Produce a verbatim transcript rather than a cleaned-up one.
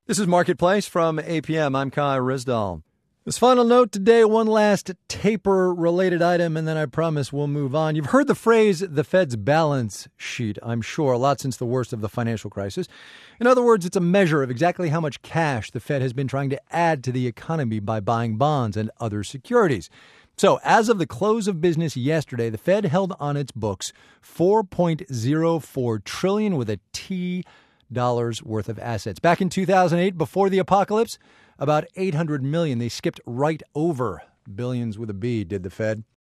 This is Marketplace from A P M. I'm Kai Risdall. This final note today, one last taper-related item, and then I promise we'll move on. You've heard the phrase, the Fed's balance sheet, I'm sure, a lot since the worst of the financial crisis. In other words, it's a measure of exactly how much cash the Fed has been trying to add to the economy by buying bonds and other securities. So, as of the close of business yesterday, the Fed held on its books four point oh four trillion dollars with a T dollars worth of assets. Back in two thousand eight, before the apocalypse, about eight hundred million. They skipped right over billions with a B, did the Fed.